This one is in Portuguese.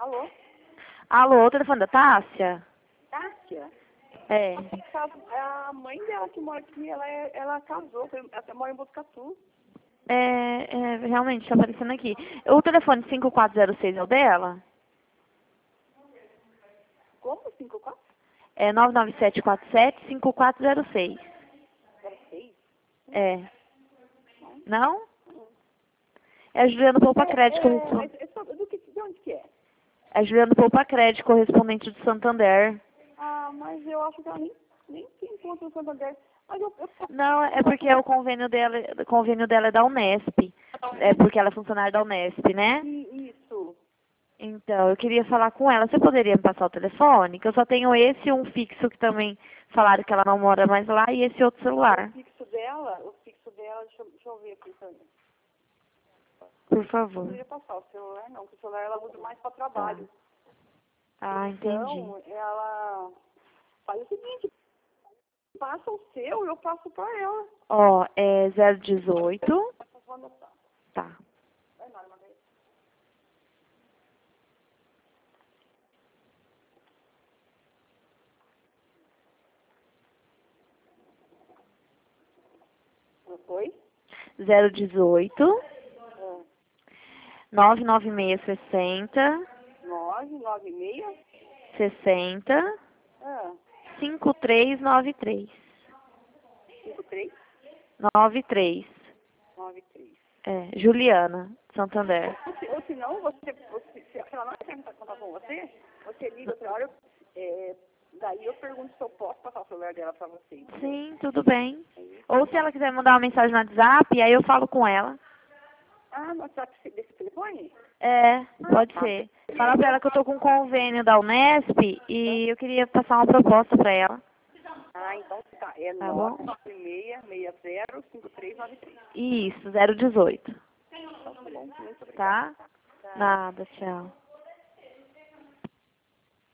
Alô? Alô, o telefone da Tássia? Tássia? É. A mãe dela que mora aqui, ela casou, ela mora em Botucatu. Realmente, tá aparecendo aqui. O telefone 5406 é o dela? Como? 54? É 99747-5406. 06? É. Não? É a Juliana Poupa Crédito, Mas de onde que é? É a Juliana Poupa Crédito, correspondente do Santander. Ah, mas eu acho que ela nem tem conta no Santander. Mas eu Não, é porque o convênio dela é da Unesp. É porque ela é funcionária da Unesp, né? Isso. Então, eu queria falar com ela. Você poderia me passar o telefone? Que eu só tenho esse e um fixo que também falaram que ela não mora mais lá e esse outro celular. O fixo dela, deixa eu ver aqui também. Por Não favor. poderia passar o celular, não, porque o celular ela usa mais para trabalho. Ah, entendi. Então, ela faz o seguinte, passa o seu e eu passo para ela. Ó, é 018. Eu vou anotar. Tá. Vai lá, Margarida. Oi? 018 Ah, 99660 996? 60 Ah, 5393. 53? 93. 93. É, Juliana, Santander. Ou se não, se ela não quer contar com você, você liga outra hora, daí eu pergunto se eu posso passar o celular dela para você. Entendeu? Sim, tudo bem. Ou se ela quiser mandar uma mensagem no WhatsApp, aí eu falo com ela. Ah, no WhatsApp desse telefone? É, pode Tá. ser. Fala pra ela que eu tô com um convênio da Unesp e eu queria passar uma proposta pra ela. Ah, então tá. É Tá bom? 996605393. Isso, 018. Então tá bom. Muito obrigada. Tá? Tá. Nada, tchau.